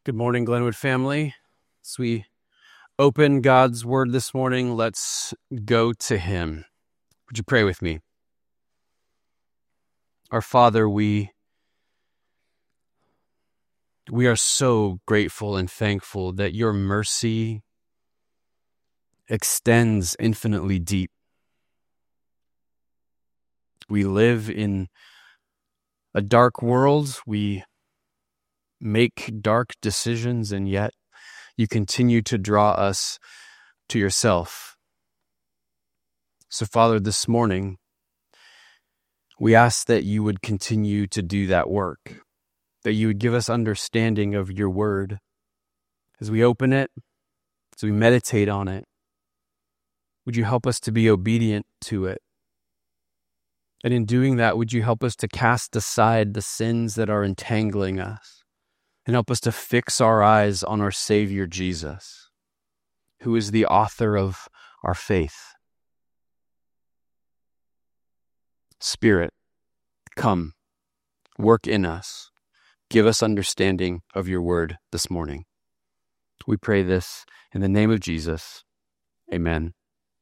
Good morning, Glenwood family. As we open God's word this morning, let's go to him. Would you pray with me? Our Father, we are so grateful and thankful that your mercy extends infinitely deep. We live in a dark world. We make dark decisions, and yet you continue to draw us to yourself. So, Father, this morning, we ask that you would continue to do that work, that you would give us understanding of your word as we open it, as we meditate on it. Would you help us to be obedient to it? And in doing that, would you help us to cast aside the sins that are entangling us and help us to fix our eyes on our Savior Jesus, who is the author of our faith? Spirit, come, work in us. Give us understanding of your word this morning. We pray this in the name of Jesus. Amen.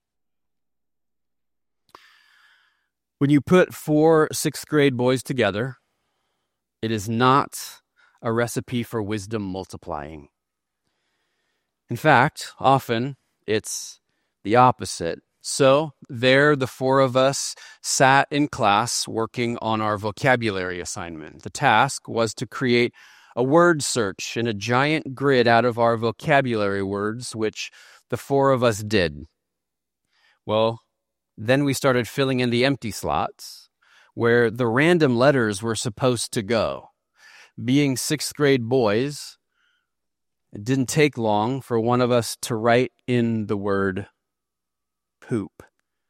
When you put 4 sixth-grade boys together, it is not a recipe for wisdom multiplying. In fact, often it's the opposite. So there, the 4 of us sat in class working on our vocabulary assignment. The task was to create a word search in a giant grid out of our vocabulary words, which the 4 of us did. Well, then we started filling in the empty slots where the random letters were supposed to go. Being 6th-grade boys, it didn't take long for one of us to write in the word poop.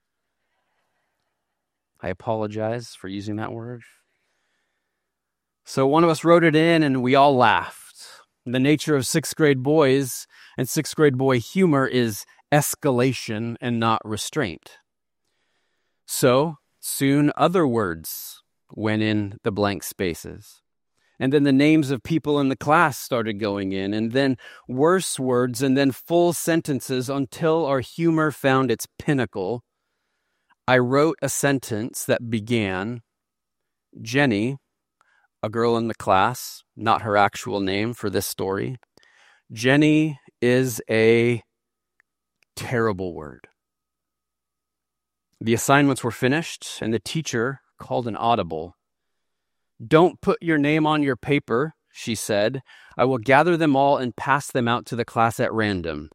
I apologize for using that word. So one of us wrote it in and we all laughed. The nature of 6th-grade boys and 6th-grade boy humor is escalation and not restraint. So soon other words went in the blank spaces. And then the names of people in the class started going in, and then worse words, and then full sentences until our humor found its pinnacle. I wrote a sentence that began, Jenny, a girl in the class, not her actual name for this story, Jenny is a terrible word. The assignments were finished, and the teacher called an audible. Don't put your name on your paper, she said. I will gather them all and pass them out to the class at random.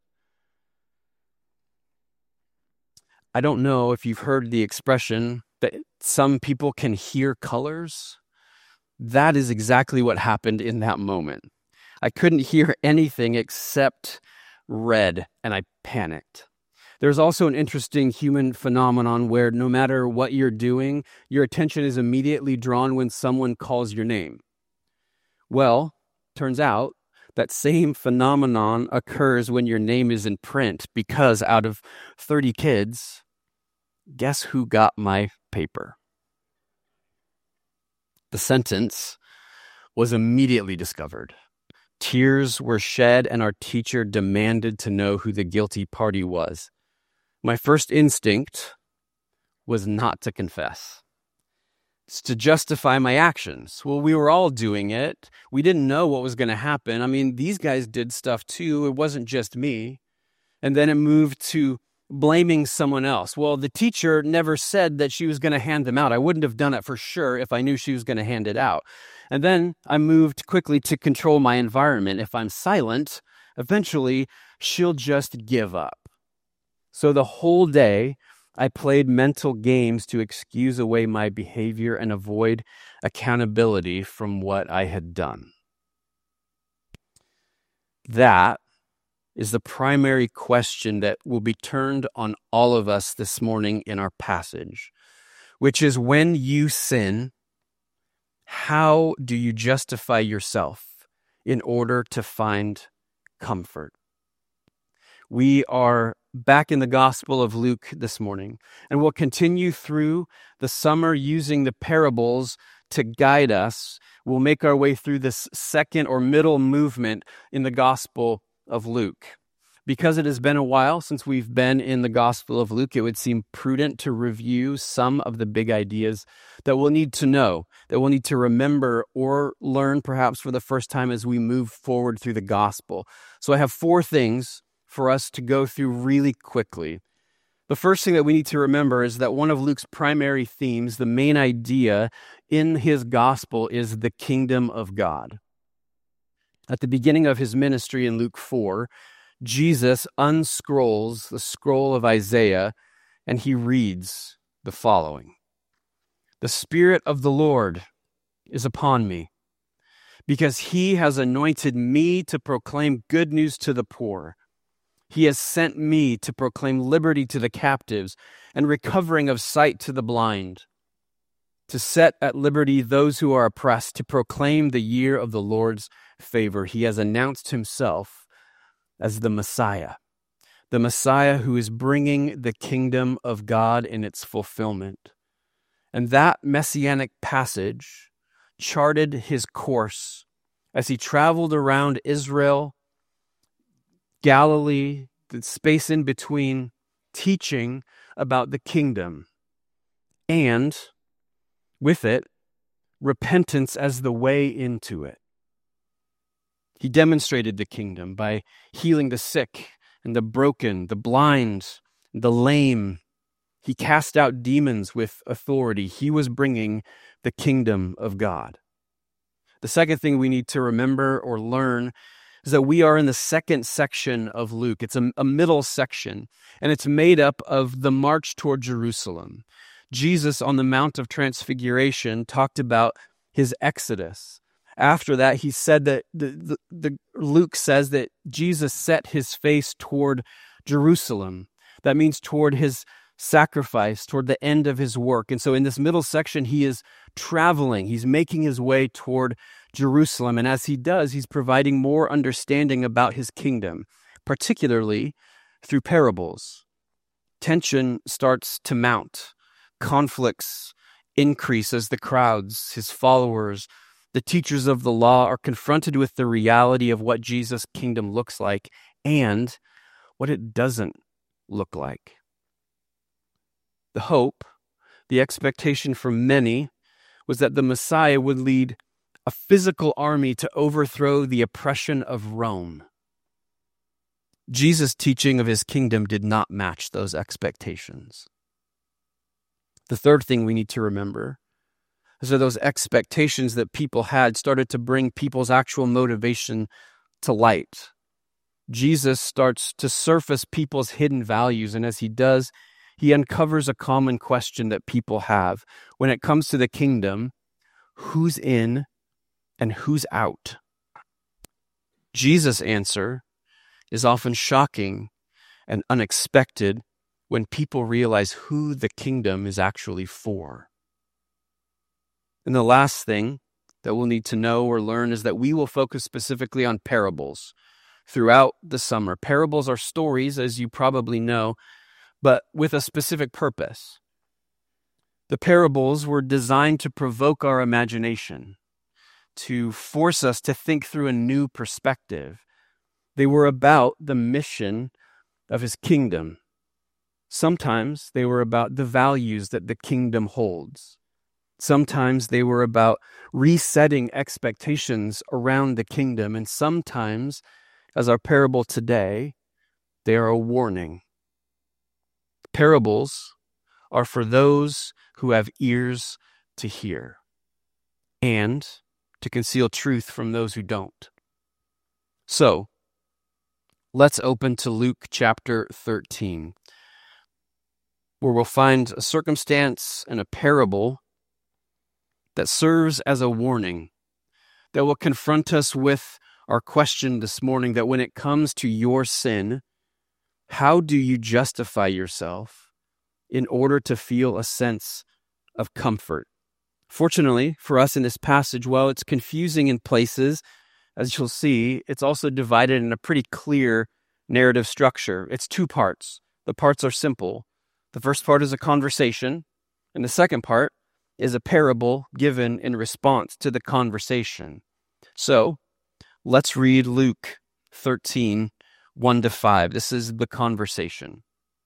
I don't know if you've heard the expression that some people can hear colors. That is exactly what happened in that moment. I couldn't hear anything except red, and I panicked. There's also an interesting human phenomenon where no matter what you're doing, your attention is immediately drawn when someone calls your name. Well, turns out that same phenomenon occurs when your name is in print, because out of 30 kids, guess who got my paper? The sentence was immediately discovered. Tears were shed, and our teacher demanded to know who the guilty party was. My first instinct was not to confess. It's to justify my actions. Well, we were all doing it. We didn't know what was going to happen. I mean, these guys did stuff too. It wasn't just me. And then it moved to blaming someone else. Well, the teacher never said that she was going to hand them out. I wouldn't have done it for sure if I knew she was going to hand it out. And then I moved quickly to control my environment. If I'm silent, eventually she'll just give up. So the whole day, I played mental games to excuse away my behavior and avoid accountability from what I had done. That is the primary question that will be turned on all of us this morning in our passage, which is, when you sin, how do you justify yourself in order to find comfort? We are back in the Gospel of Luke this morning, and we'll continue through the summer using the parables to guide us, we'll make our way through this second or middle movement in the Gospel of Luke. Because it has been a while since we've been in the Gospel of Luke, it would seem prudent to review some of the big ideas that we'll need to know, that we'll need to remember or learn perhaps for the first time as we move forward through the Gospel. So I have 4 things for us to go through really quickly. The first thing that we need to remember is that one of Luke's primary themes, the main idea in his Gospel, is the kingdom of God. At the beginning of his ministry in Luke 4, Jesus unscrolls the scroll of Isaiah, and he reads the following. "The Spirit of the Lord is upon me, because he has anointed me to proclaim good news to the poor. He has sent me to proclaim liberty to the captives and recovering of sight to the blind, to set at liberty those who are oppressed, to proclaim the year of the Lord's favor." He has announced himself as the Messiah who is bringing the kingdom of God in its fulfillment. And that messianic passage charted his course as he traveled around Israel, Galilee, the space in between, teaching about the kingdom, and with it, repentance as the way into it. He demonstrated the kingdom by healing the sick and the broken, the blind, the lame. He cast out demons with authority. He was bringing the kingdom of God. The second thing we need to remember or learn is that we are in the second section of Luke. It's a middle section, and it's made up of the march toward Jerusalem. Jesus on the Mount of Transfiguration talked about his exodus. After that, he said that Luke says that Jesus set his face toward Jerusalem. That means toward his sacrifice, toward the end of his work. And so in this middle section, he is traveling. He's making his way toward Jerusalem. And as he does, he's providing more understanding about his kingdom, particularly through parables. Tension starts to mount. Conflicts increase as the crowds, his followers, the teachers of the law are confronted with the reality of what Jesus' kingdom looks like and what it doesn't look like. The hope, the expectation for many, was that the Messiah would lead a physical army to overthrow the oppression of Rome. Jesus' teaching of his kingdom did not match those expectations. The third thing we need to remember is that those expectations that people had started to bring people's actual motivation to light. Jesus starts to surface people's hidden values, and as he does, he uncovers a common question that people have. When it comes to the kingdom, who's in and who's out? Jesus' answer is often shocking and unexpected when people realize who the kingdom is actually for. And the last thing that we'll need to know or learn is that we will focus specifically on parables throughout the summer. Parables are stories, as you probably know, but with a specific purpose. The parables were designed to provoke our imagination, to force us to think through a new perspective. They were about the mission of his kingdom. Sometimes they were about the values that the kingdom holds. Sometimes they were about resetting expectations around the kingdom. And sometimes, as our parable today, they are a warning. Parables are for those who have ears to hear and to conceal truth from those who don't. So, let's open to Luke chapter 13, where we'll find a circumstance and a parable that serves as a warning, that will confront us with our question this morning, that when it comes to your sin, how do you justify yourself in order to feel a sense of comfort? Fortunately for us in this passage, while it's confusing in places, as you'll see, it's also divided in a pretty clear narrative structure. It's 2 parts. The parts are simple. The first part is a conversation, and the second part is a parable given in response to the conversation. So let's read Luke 13, 1-5. This is the conversation.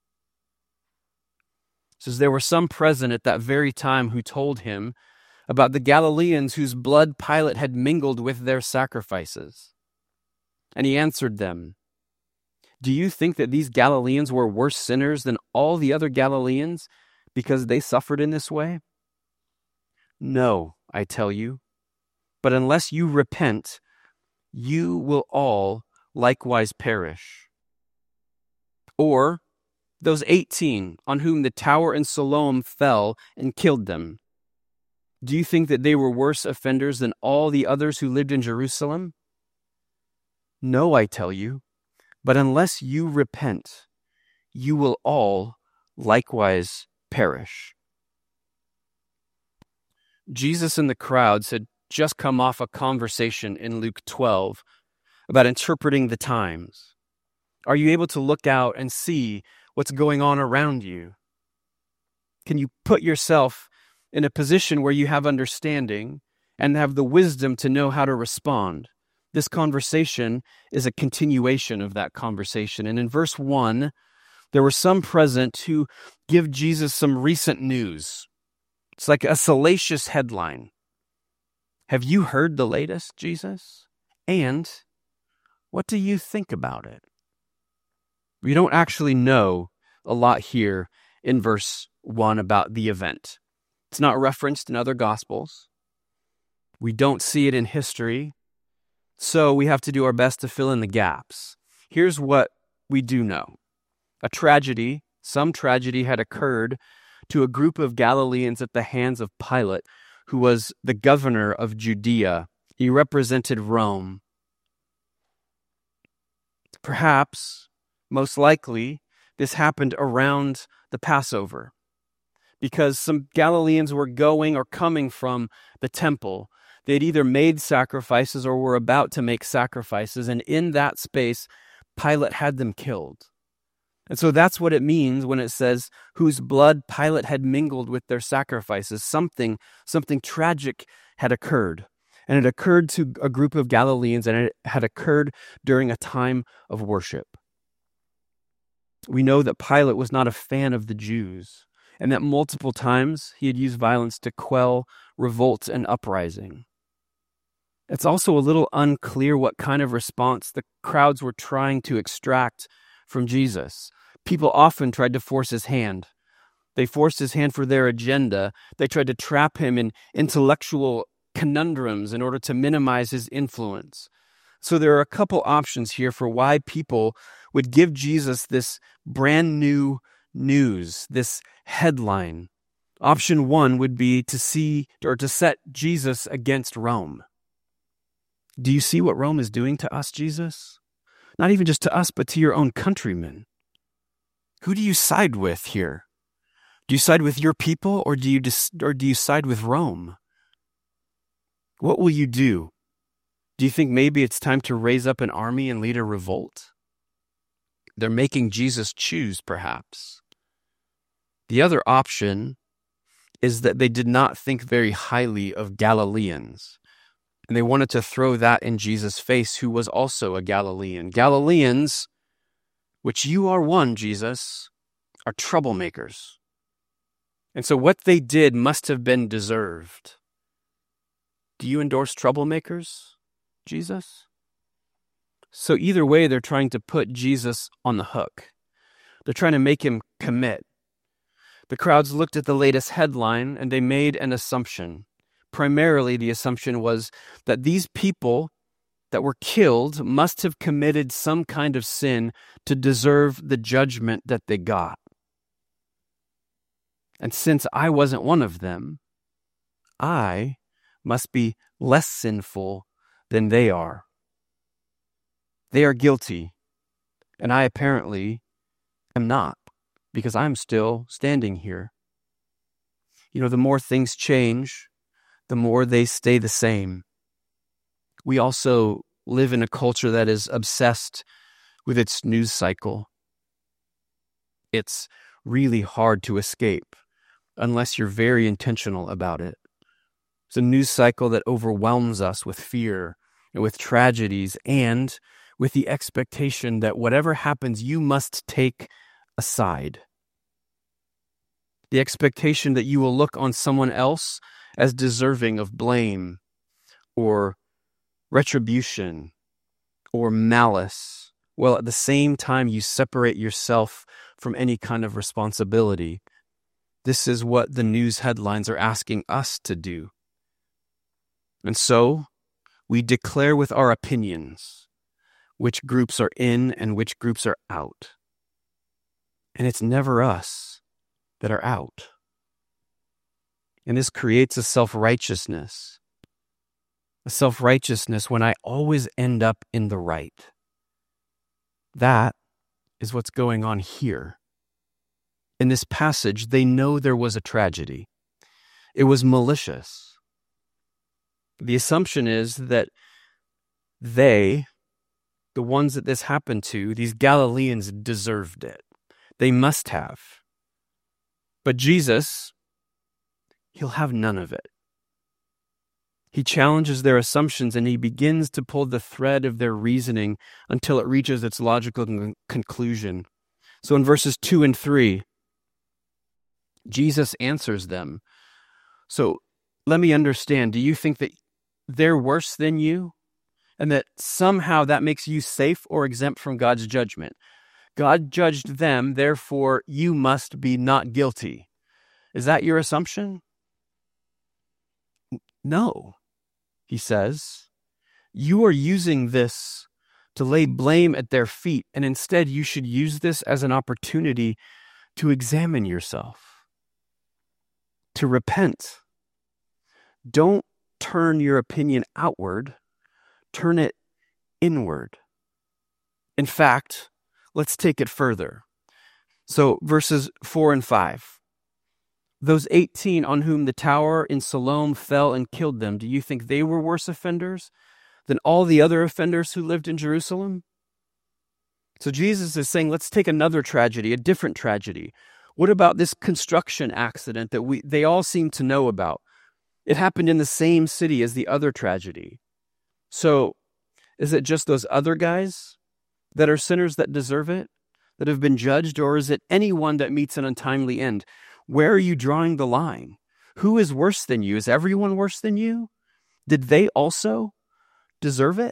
It says, there were some present at that very time who told him about the Galileans whose blood Pilate had mingled with their sacrifices. And he answered them, do you think that these Galileans were worse sinners than all the other Galileans because they suffered in this way? No, I tell you, but unless you repent, you will all likewise perish. Or those 18 on whom the tower in Siloam fell and killed them. Do you think that they were worse offenders than all the others who lived in Jerusalem? No, I tell you, but unless you repent, you will all likewise perish. Jesus and the crowds had just come off a conversation in Luke 12 about interpreting the times. Are you able to look out and see what's going on around you? Can you put yourself in a position where you have understanding and have the wisdom to know how to respond? This conversation is a continuation of that conversation. And in verse 1, there were some present who give Jesus some recent news. It's like a salacious headline. Have you heard the latest, Jesus? And what do you think about it? We don't actually know a lot here in verse 1 about the event. It's not referenced in other Gospels. We don't see it in history. So we have to do our best to fill in the gaps. Here's what we do know. Some tragedy had occurred to a group of Galileans at the hands of Pilate, who was the governor of Judea. He represented Rome. Perhaps, most likely, this happened around the Passover, because some Galileans were going or coming from the temple. They'd either made sacrifices or were about to make sacrifices, and in that space, Pilate had them killed. And so that's what it means when it says, whose blood Pilate had mingled with their sacrifices. Something tragic had occurred. And it occurred to a group of Galileans, and it had occurred during a time of worship. We know that Pilate was not a fan of the Jews, and that multiple times he had used violence to quell revolt and uprising. It's also a little unclear what kind of response the crowds were trying to extract from Jesus. People often tried to force his hand. They forced his hand for their agenda. They tried to trap him in intellectual conundrums in order to minimize his influence. So there are a couple options here for why people would give Jesus this brand new news, this headline. Option 1 would be to set Jesus against Rome. Do you see what Rome is doing to us, Jesus? Not even just to us, but to your own countrymen. Who do you side with here? Do you side with your people, or do you side with Rome? What will you do? Do you think maybe it's time to raise up an army and lead a revolt? They're making Jesus choose, perhaps. The other option is that they did not think very highly of Galileans. And they wanted to throw that in Jesus' face, who was also a Galilean. Galileans, which you are one, Jesus, are troublemakers. And so what they did must have been deserved. Do you endorse troublemakers, Jesus? So either way, they're trying to put Jesus on the hook. They're trying to make him commit. The crowds looked at the latest headline and they made an assumption. Primarily, the assumption was that these people that were killed must have committed some kind of sin to deserve the judgment that they got. And since I wasn't one of them, I must be less sinful than they are. They are guilty, and I apparently am not, because I'm still standing here. You know, the more things change, the more they stay the same. We also live in a culture that is obsessed with its news cycle. It's really hard to escape unless you're very intentional about it. It's a news cycle that overwhelms us with fear and with tragedies and with the expectation that whatever happens, you must take a side. The expectation that you will look on someone else as deserving of blame or retribution or malice, while at the same time you separate yourself from any kind of responsibility. This is what the news headlines are asking us to do. And so we declare with our opinions which groups are in and which groups are out. And it's never us that are out. And this creates a self-righteousness when I always end up in the right. That is what's going on here. In this passage, they know there was a tragedy. It was malicious. The assumption is that they, the ones that this happened to, these Galileans, deserved it. They must have. But Jesus, he'll have none of it. He challenges their assumptions and he begins to pull the thread of their reasoning until it reaches its logical conclusion. So in verses 2 and 3, Jesus answers them. So let me understand, do you think that they're worse than you? And that somehow that makes you safe or exempt from God's judgment? God judged them, therefore you must be not guilty. Is that your assumption? No, he says. You are using this to lay blame at their feet, and instead you should use this as an opportunity to examine yourself, to repent. Don't turn your opinion outward, turn it inward. In fact, let's take it further. So verses 4 and 5. Those 18 on whom the tower in Siloam fell and killed them, do you think they were worse offenders than all the other offenders who lived in Jerusalem? So Jesus is saying, let's take another tragedy, a different tragedy. What about this construction accident that they all seem to know about? It happened in the same city as the other tragedy. So is it just those other guys that are sinners that deserve it, that have been judged, or is it anyone that meets an untimely end? Where are you drawing the line? Who is worse than you? Is everyone worse than you? Did they also deserve it?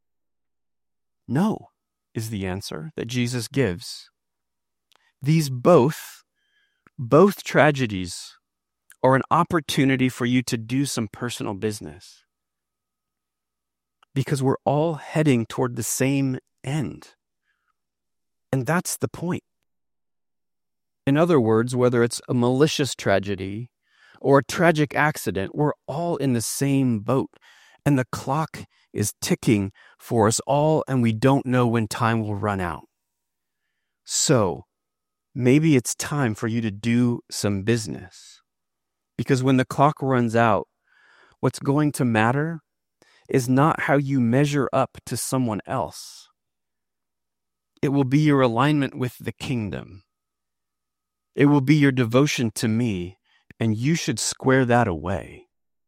No, is the answer that Jesus gives. These both tragedies are an opportunity for you to do some personal business. Because we're all heading toward the same end. And that's the point. In other words, whether it's a malicious tragedy or a tragic accident, we're all in the same boat. And the clock is ticking for us all, and we don't know when time will run out. So, maybe it's time for you to do some business. Because when the clock runs out, what's going to matter is not how you measure up to someone else. It will be your alignment with the kingdom. It will be your devotion to me, and you should square that away.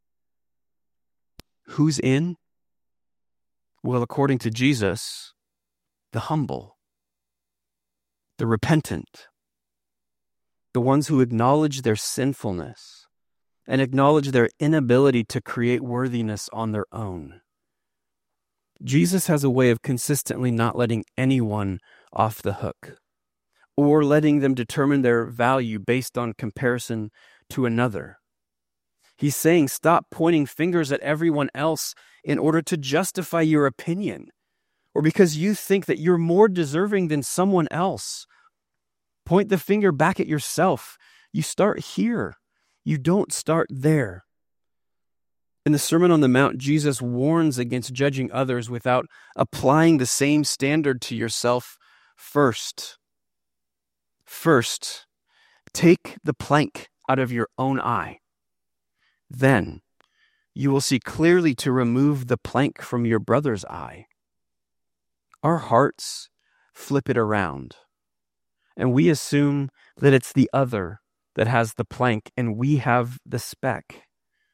Who's in? Well, according to Jesus, the humble, the repentant, the ones who acknowledge their sinfulness and acknowledge their inability to create worthiness on their own. Jesus has a way of consistently not letting anyone off the hook, or letting them determine their value based on comparison to another. He's saying, stop pointing fingers at everyone else in order to justify your opinion, or because you think that you're more deserving than someone else. Point the finger back at yourself. You start here. You don't start there. In the Sermon on the Mount, Jesus warns against judging others without applying the same standard to yourself first. First, take the plank out of your own eye. Then you will see clearly to remove the plank from your brother's eye. Our hearts flip it around, and we assume that it's the other that has the plank and we have the speck.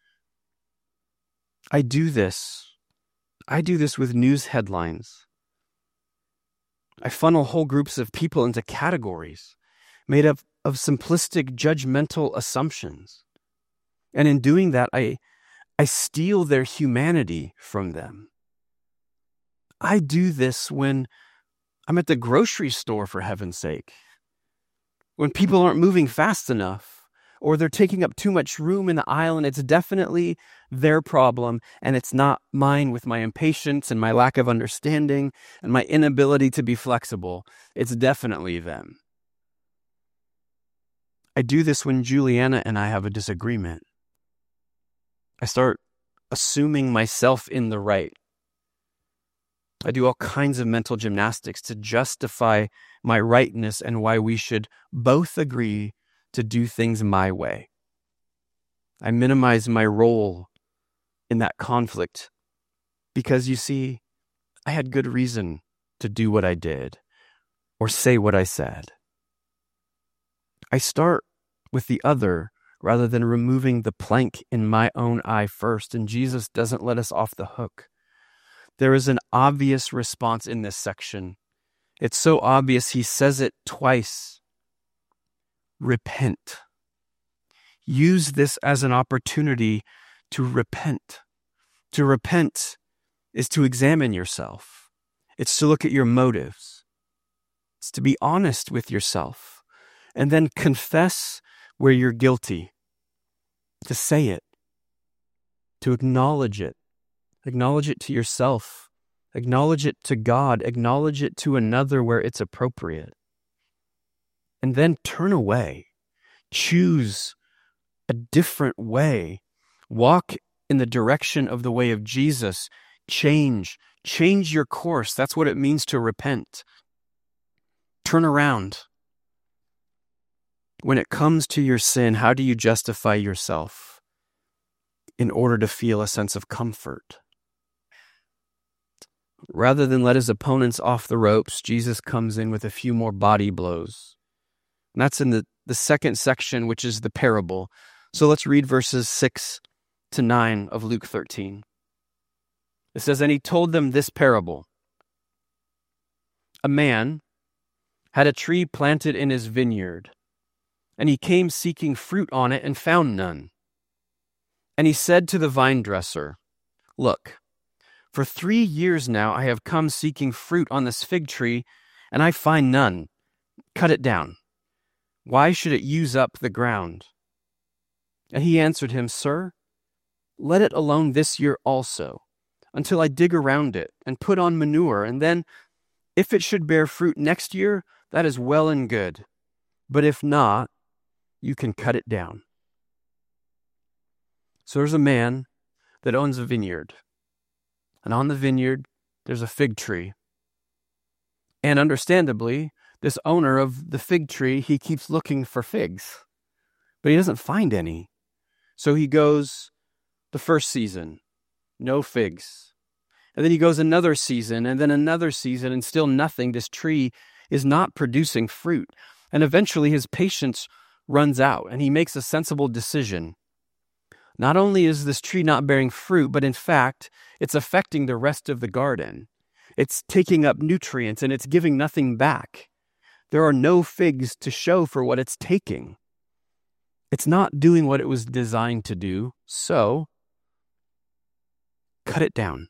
I do this with news headlines. I funnel whole groups of people into categories made up of simplistic, judgmental assumptions. And in doing that, I steal their humanity from them. I do this when I'm at the grocery store, for heaven's sake. When people aren't moving fast enough, or they're taking up too much room in the aisle, and it's definitely their problem, and it's not mine with my impatience and my lack of understanding and my inability to be flexible. It's definitely them. I do this when Juliana and I have a disagreement. I start assuming myself in the right. I do all kinds of mental gymnastics to justify my rightness and why we should both agree to do things my way. I minimize my role in that conflict because, you see, I had good reason to do what I did or say what I said. I start with the other rather than removing the plank in my own eye first, and Jesus doesn't let us off the hook. There is an obvious response in this section. It's so obvious, he says it twice. Repent. Use this as an opportunity to repent. To repent is to examine yourself. It's to look at your motives. It's to be honest with yourself. And then confess where you're guilty. To say it. To acknowledge it. Acknowledge it to yourself. Acknowledge it to God. Acknowledge it to another where it's appropriate. And then turn away. Choose a different way. Walk in the direction of the way of Jesus. Change your course. That's what it means to repent. Turn around. When it comes to your sin, how do you justify yourself in order to feel a sense of comfort? Rather than let his opponents off the ropes, Jesus comes in with a few more body blows. And that's in the second section, which is the parable. So let's read verses 6 to 9 of Luke 13. It says, "And he told them this parable. A man had a tree planted in his vineyard, and he came seeking fruit on it and found none. And he said to the vine dresser, 'Look, for 3 years now I have come seeking fruit on this fig tree, and I find none. Cut it down. Why should it use up the ground?' And he answered him, 'Sir, let it alone this year also, until I dig around it and put on manure, and then if it should bear fruit next year, that is well and good. But if not, you can cut it down.' So there's a man that owns a vineyard. And on the vineyard, there's a fig tree. And understandably, this owner of the fig tree, he keeps looking for figs. But he doesn't find any. So he goes the first season, no figs. And then he goes another season, and then another season, and still nothing. This tree is not producing fruit. And eventually his patience runs out, and he makes a sensible decision. Not only is this tree not bearing fruit, but in fact, it's affecting the rest of the garden. It's taking up nutrients, and it's giving nothing back. There are no figs to show for what it's taking. It's not doing what it was designed to do, so cut it down.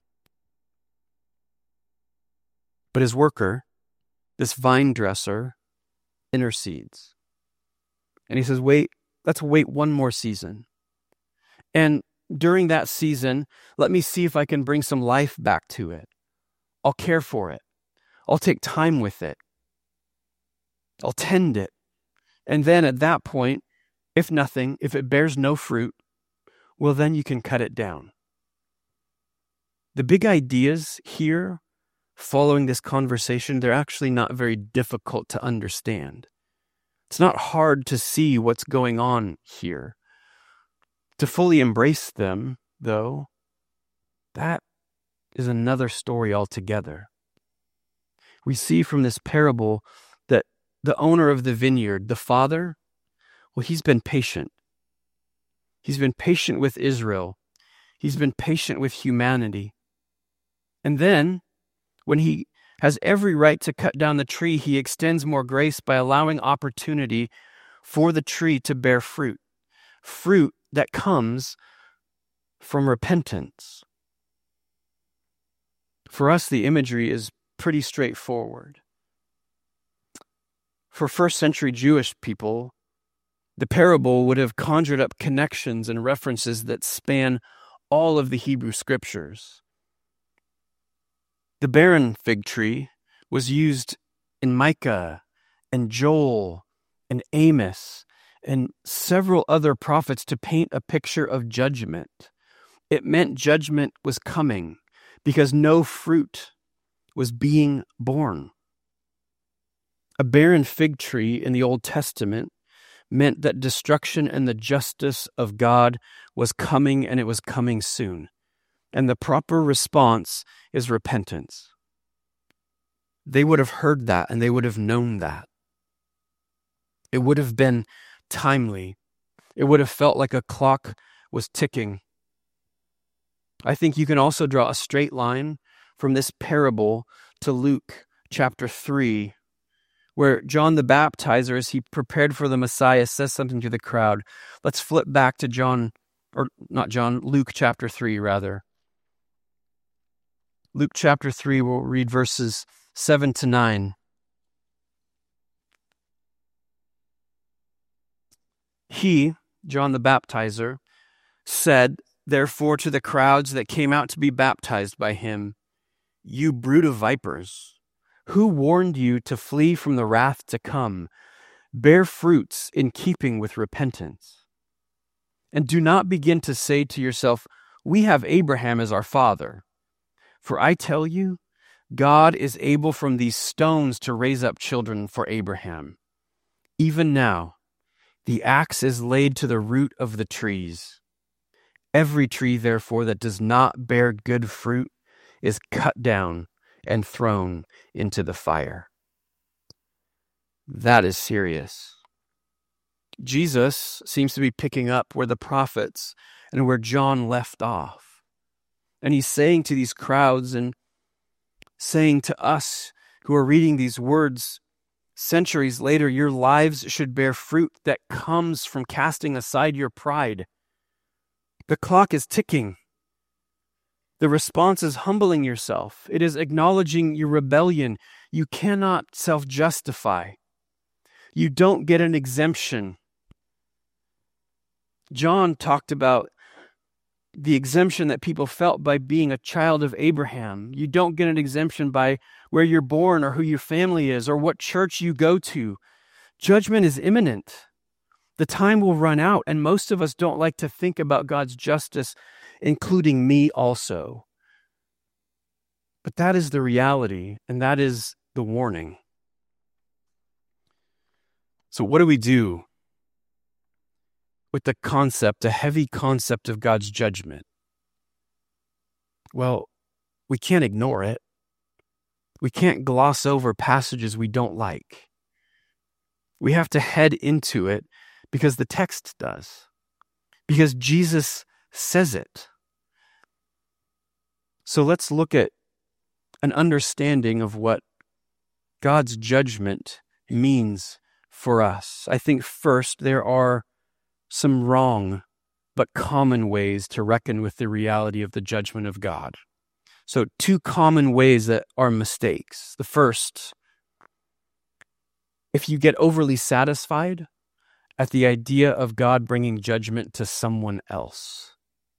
But his worker, this vine dresser, intercedes. And he says, let's wait one more season. And during that season, let me see if I can bring some life back to it. I'll care for it. I'll take time with it. I'll tend it. And then at that point, if it bears no fruit, well, then you can cut it down. The big ideas here, following this conversation, they're actually not very difficult to understand. It's not hard to see what's going on here. To fully embrace them, though, that is another story altogether. We see from this parable that the owner of the vineyard, the father, Well, he's been patient. He's been patient with Israel. He's been patient with humanity. And then, when he has every right to cut down the tree, he extends more grace by allowing opportunity for the tree to bear fruit. Fruit that comes from repentance. For us, the imagery is pretty straightforward. For first century Jewish people, the parable would have conjured up connections and references that span all of the Hebrew scriptures. The barren fig tree was used in Micah and Joel and Amos and several other prophets to paint a picture of judgment. It meant judgment was coming because no fruit was being born. A barren fig tree in the Old Testament meant that destruction and the justice of God was coming, and it was coming soon. And the proper response is repentance. They would have heard that, and they would have known that. It would have been timely. It would have felt like a clock was ticking. I think you can also draw a straight line from this parable to Luke chapter 3, where John the Baptizer, as he prepared for the Messiah, says something to the crowd. Let's flip back to Luke chapter 3, rather. Luke chapter 3, we'll read verses 7 to 9. He, John the Baptizer, said, therefore, to the crowds that came out to be baptized by him, "You brood of vipers, who warned you to flee from the wrath to come? Bear fruits in keeping with repentance. And do not begin to say to yourself, 'We have Abraham as our father.' For I tell you, God is able from these stones to raise up children for Abraham. Even now, the axe is laid to the root of the trees. Every tree, therefore, that does not bear good fruit is cut down and thrown into the fire." That is serious. Jesus seems to be picking up where the prophets and where John left off. And he's saying to these crowds and saying to us who are reading these words centuries later, your lives should bear fruit that comes from casting aside your pride. The clock is ticking. The response is humbling yourself. It is acknowledging your rebellion. You cannot self-justify. You don't get an exemption. John talked about the exemption that people felt by being a child of Abraham. You don't get an exemption by where you're born or who your family is or what church you go to. Judgment is imminent. The time will run out, and most of us don't like to think about God's justice, including me also. But that is the reality, and that is the warning. So what do we do with the heavy concept of God's judgment? Well, we can't ignore it. We can't gloss over passages we don't like. We have to head into it because the text does. Because Jesus says it. So let's look at an understanding of what God's judgment means for us. I think first there are some wrong but common ways to reckon with the reality of the judgment of God. So 2 common ways that are mistakes. The first, if you get overly satisfied at the idea of God bringing judgment to someone else.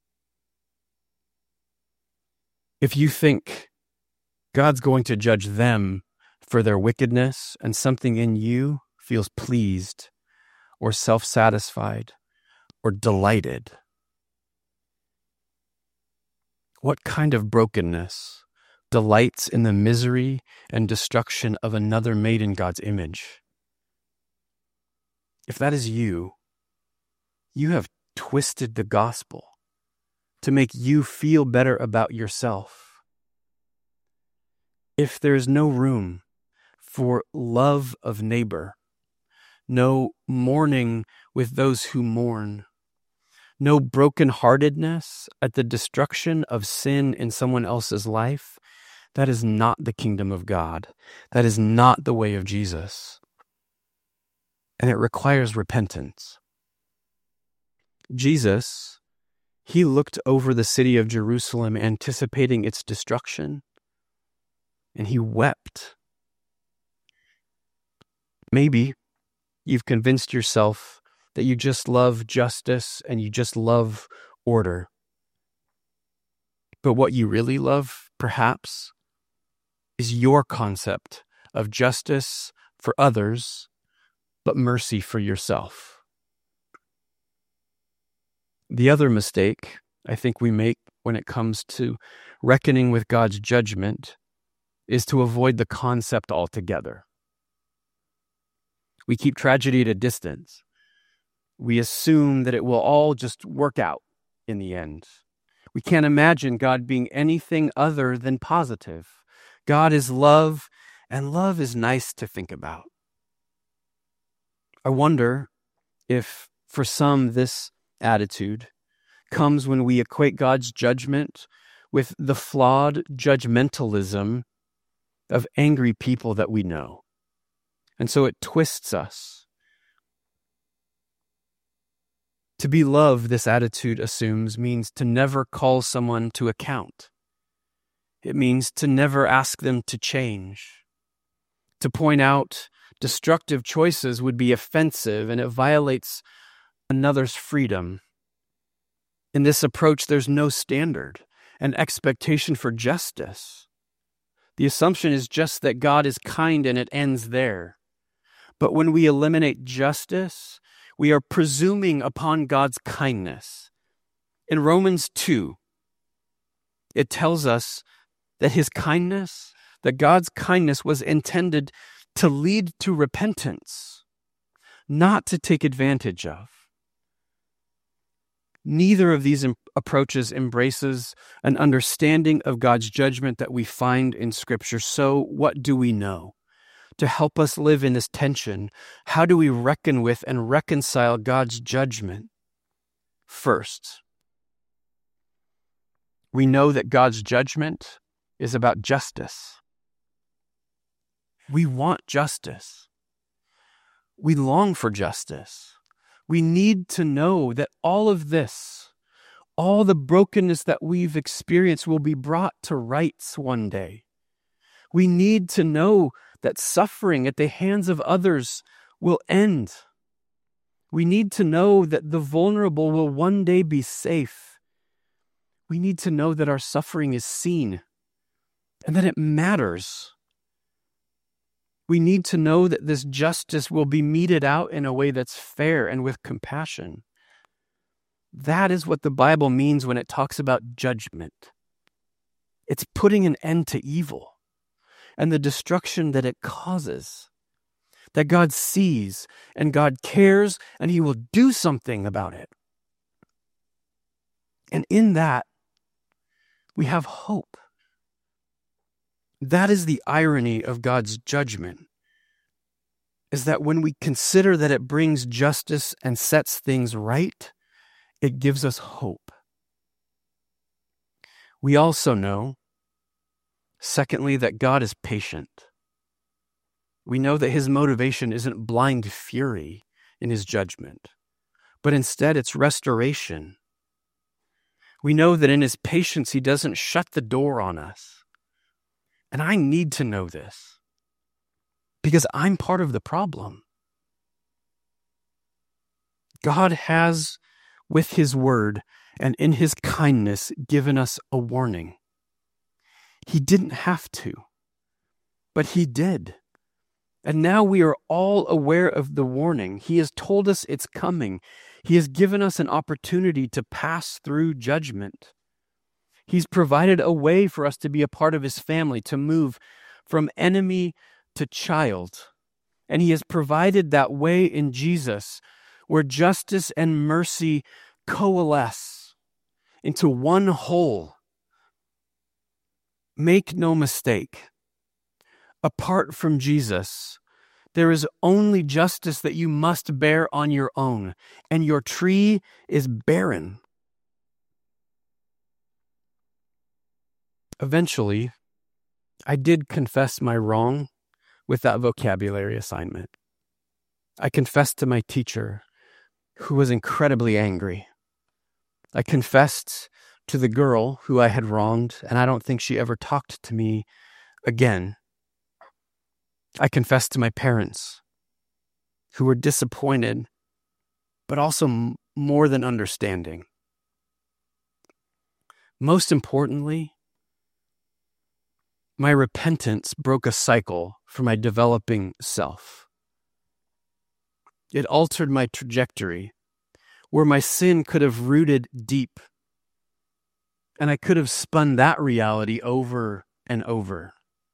If you think God's going to judge them for their wickedness and something in you feels pleased or self-satisfied or delighted, what kind of brokenness delights in the misery and destruction of another made in God's image? If that is you, you have twisted the gospel to make you feel better about yourself. If there is no room for love of neighbor, no mourning with those who mourn, no brokenheartedness at the destruction of sin in someone else's life. That is not the kingdom of God. That is not the way of Jesus. And it requires repentance. Jesus, he looked over the city of Jerusalem, anticipating its destruction, and he wept. Maybe you've convinced yourself that you just love justice and you just love order. But what you really love, perhaps, is your concept of justice for others, but mercy for yourself. The other mistake I think we make when it comes to reckoning with God's judgment is to avoid the concept altogether. We keep tragedy at a distance. We assume that it will all just work out in the end. We can't imagine God being anything other than positive. God is love, and love is nice to think about. I wonder if, for some, this attitude comes when we equate God's judgment with the flawed judgmentalism of angry people that we know. And so it twists us. To be loved, this attitude assumes, means to never call someone to account. It means to never ask them to change. To point out destructive choices would be offensive, and it violates another's freedom. In this approach, there's no standard, an expectation for justice. The assumption is just that God is kind and it ends there. But when we eliminate justice, we are presuming upon God's kindness. In Romans 2, it tells us that that God's kindness was intended to lead to repentance, not to take advantage of. Neither of these approaches embraces an understanding of God's judgment that we find in Scripture. So what do we know? To help us live in this tension, how do we reckon with and reconcile God's judgment? First, we know that God's judgment is about justice. We want justice. We long for justice. We need to know that all of this, all the brokenness that we've experienced will be brought to rights one day. We need to know that suffering at the hands of others will end. We need to know that the vulnerable will one day be safe. We need to know that our suffering is seen and that it matters. We need to know that this justice will be meted out in a way that's fair and with compassion. That is what the Bible means when it talks about judgment. It's putting an end to evil and the destruction that it causes. That God sees and God cares and He will do something about it. And in that, we have hope. That is the irony of God's judgment, is that when we consider that it brings justice and sets things right, it gives us hope. We also know, secondly, that God is patient. We know that His motivation isn't blind fury in His judgment, but instead it's restoration. We know that in His patience, He doesn't shut the door on us. And I need to know this because I'm part of the problem. God has, with His word and in His kindness, given us a warning. He didn't have to, but He did. And now we are all aware of the warning. He has told us it's coming. He has given us an opportunity to pass through judgment. He's provided a way for us to be a part of His family, to move from enemy to child. And He has provided that way in Jesus, where justice and mercy coalesce into one whole. Make no mistake, apart from Jesus, There is only justice that you must bear on your own, and your tree is barren. Eventually, I did confess my wrong with that vocabulary assignment. I confessed to my teacher, who was incredibly angry. I confessed to the girl who I had wronged, and I don't think she ever talked to me again. I confessed to my parents, who were disappointed, but also more than understanding. Most importantly, my repentance broke a cycle for my developing self. It altered my trajectory, where my sin could have rooted deep, and I could have spun that reality over and over.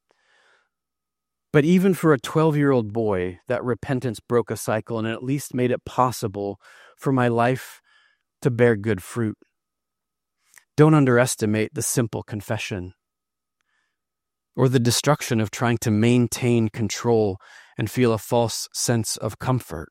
But even for a 12-year-old boy, that repentance broke a cycle and at least made it possible for my life to bear good fruit. Don't underestimate the simple confession or the destruction of trying to maintain control and feel a false sense of comfort.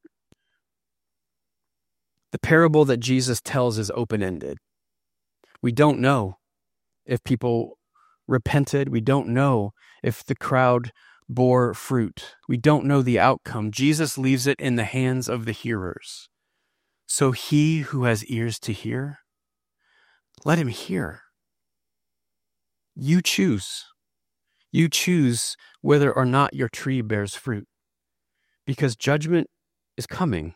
The parable that Jesus tells is open-ended. We don't know if people repented. We don't know if the crowd bore fruit. We don't know the outcome. Jesus leaves it in the hands of the hearers. So he who has ears to hear, let him hear. You choose. You choose whether or not your tree bears fruit, because judgment is coming.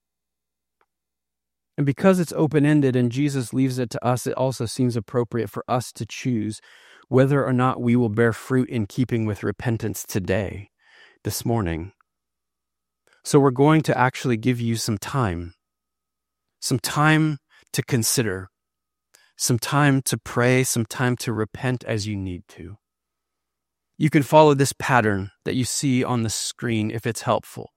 And because it's open-ended and Jesus leaves it to us, it also seems appropriate for us to choose whether or not we will bear fruit in keeping with repentance today, this morning. So we're going to actually give you some time to consider, some time to pray, some time to repent as you need to. You can follow this pattern that you see on the screen if it's helpful.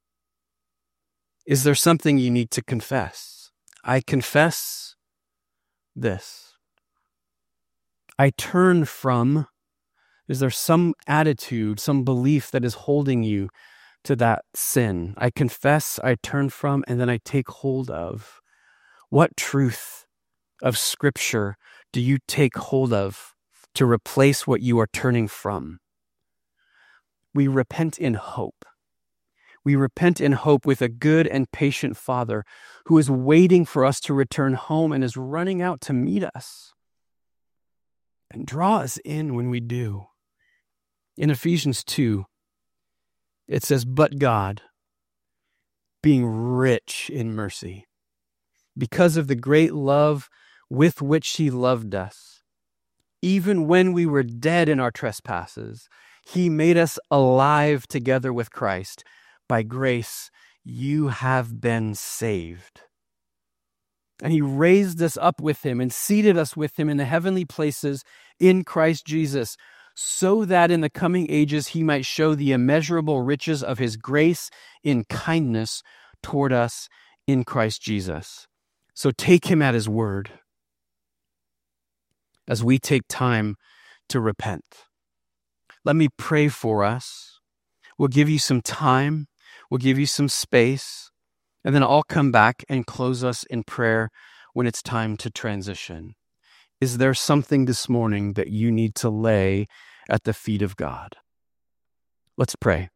Is there something you need to confess? I confess this. I turn from, is there some attitude, some belief that is holding you to that sin? I confess, I turn from, and then I take hold of. What truth of Scripture do you take hold of to replace what you are turning from? We repent in hope. We repent in hope with a good and patient Father who is waiting for us to return home and is running out to meet us and draw us in when we do. In Ephesians 2, it says, "But God, being rich in mercy, because of the great love with which he loved us, even when we were dead in our trespasses, he made us alive together with Christ. By grace, you have been saved." And he raised us up with him and seated us with him in the heavenly places in Christ Jesus, so that in the coming ages he might show the immeasurable riches of his grace in kindness toward us in Christ Jesus. So take him at his word as we take time to repent. Let me pray for us. We'll give you some time. We'll give you some space. And then I'll come back and close us in prayer when it's time to transition. Is there something this morning that you need to lay at the feet of God? Let's pray.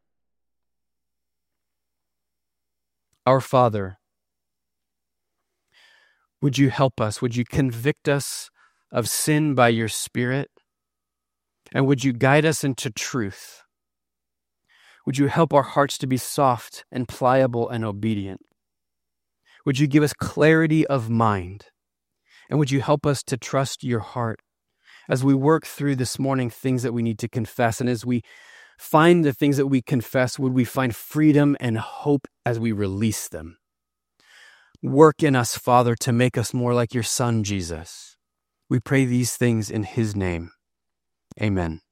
Our Father, would you help us? Would you convict us of sin by your Spirit? And would you guide us into truth? Would you help our hearts to be soft and pliable and obedient? Would you give us clarity of mind? And would you help us to trust your heart as we work through this morning things that we need to confess? And as we find the things that we confess, would we find freedom and hope as we release them? Work in us, Father, to make us more like your Son, Jesus. We pray these things in his name. Amen.